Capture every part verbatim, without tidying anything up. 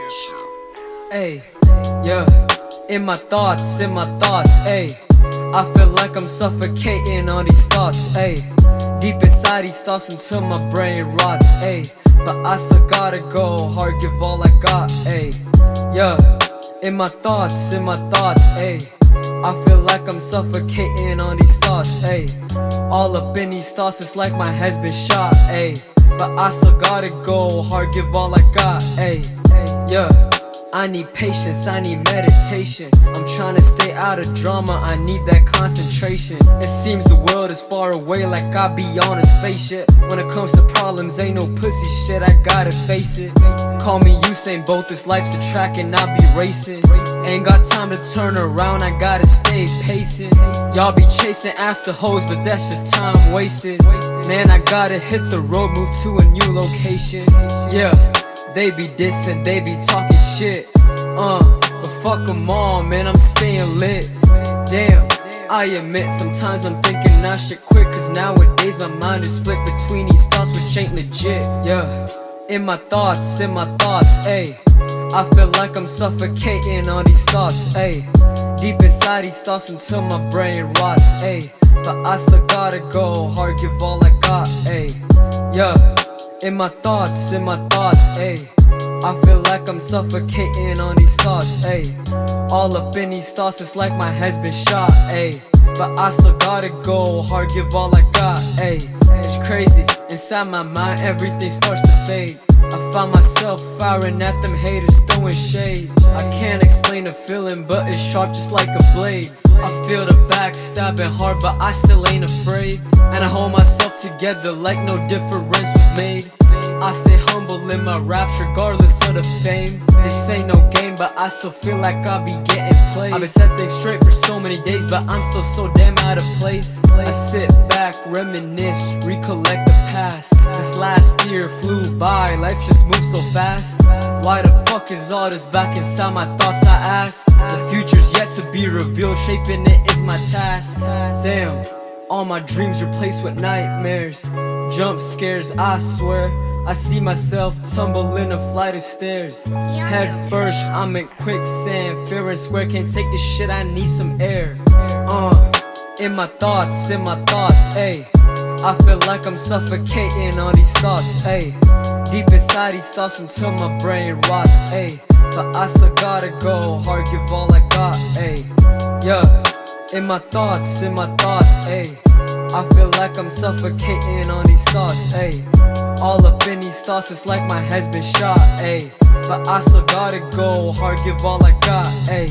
Ayy, yeah, in my thoughts, in my thoughts, ayy. I feel like I'm suffocating on these thoughts, ayy. Deep inside these thoughts until my brain rots, ayy. But I still gotta go hard, give all I got, ayy. Yeah, in my thoughts, in my thoughts, ayy. I feel like I'm suffocating on these thoughts, ayy. All up in these thoughts, it's like my head's been shot, ayy. But I still gotta go hard, give all I got, ayy. Yeah, I need patience, I need meditation. I'm trying to stay out of drama, I need that concentration. It seems the world is far away, like I be on a spaceship. When it comes to problems, ain't no pussy shit, I gotta face it. Call me Usain Bolt, this life's a track and I be racing. Ain't got time to turn around, I gotta stay pacing. Y'all be chasing after hoes, but that's just time wasted. Man, I gotta hit the road, move to a new location. Yeah, they be dissing, they be talking shit. Uh, but fuck 'em all, man, I'm staying lit. Damn, I admit sometimes I'm thinking I should quit, cause nowadays my mind is split between these thoughts which ain't legit. Yeah, in my thoughts, in my thoughts, ayy. I feel like I'm suffocating on these thoughts, ayy. Deep inside these thoughts until my brain rots, ayy. But I still gotta go hard, give all I got, ayy. Yeah, in my thoughts, in my thoughts, ayy. I feel like I'm suffocating on these thoughts, ayy. All up in these thoughts, it's like my head's been shot, ayy. But I still gotta go hard, give all I got, ayy. It's crazy, inside my mind everything starts to fade. I find myself firing at them haters, throwing shade. I can't explain the feeling, but it's sharp just like a blade. I feel the backstabbing hard, but I still ain't afraid. And I hold myself together like no difference was made. I stay humble in my raps regardless of the fame. This ain't no game, but I still feel like I be getting played. I've been set things straight for so many days, but I'm still so damn out of place. I sit back, reminisce, recollect the past. This last year flew by, life just moves so fast. Why the fuck is all this back inside my thoughts, I ask? The future's yet to be revealed, shaping it is my task. Damn, all my dreams replaced with nightmares. Jump scares, I swear. I see myself tumble in a flight of stairs. Head first, I'm in quicksand. Fair and square, can't take this shit, I need some air. Uh, in my thoughts, in my thoughts, ayy. I feel like I'm suffocating on these thoughts, ayy. Deep inside these thoughts until my brain rots, ayy. But I still gotta go hard, give all I got, ayy. Yeah, in my thoughts, in my thoughts, ayy. I feel like I'm suffocating on these thoughts, ayy. All up in these thoughts, it's like my head's been shot, ayy. But I still gotta go hard, give all I got, ayy.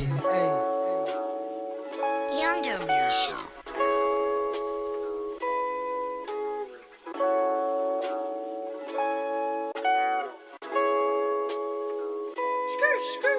Youngdom Music. Skirt, skirt.